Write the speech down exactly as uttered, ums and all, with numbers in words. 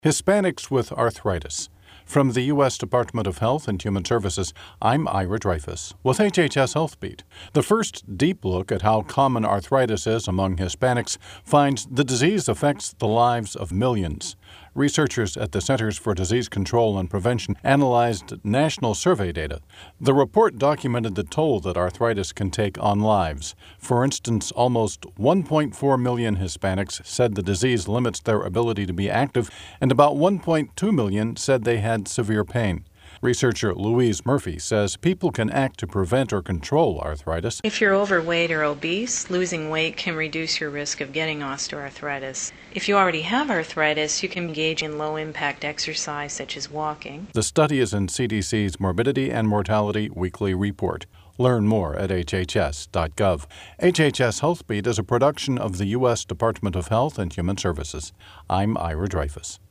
Hispanics with arthritis. From the U S Department of Health and Human Services, I'm Ira Dreyfus with H H S Health Beat. The first deep look at how common arthritis is among Hispanics finds the disease affects the lives of millions. Researchers at the Centers for Disease Control and Prevention analyzed national survey data. The report documented the toll that arthritis can take on lives. For instance, almost one point four million Hispanics said the disease limits their ability to be active, and about one point two million said they had severe pain. Researcher Louise Murphy says people can act to prevent or control arthritis. If you're overweight or obese, losing weight can reduce your risk of getting osteoarthritis. If you already have arthritis, you can engage in low-impact exercise such as walking. The study is in C D C's Morbidity and Mortality Weekly Report. Learn more at H H S dot gov. H H S Health Beat is a production of the U S Department of Health and Human Services. I'm Ira Dreyfus.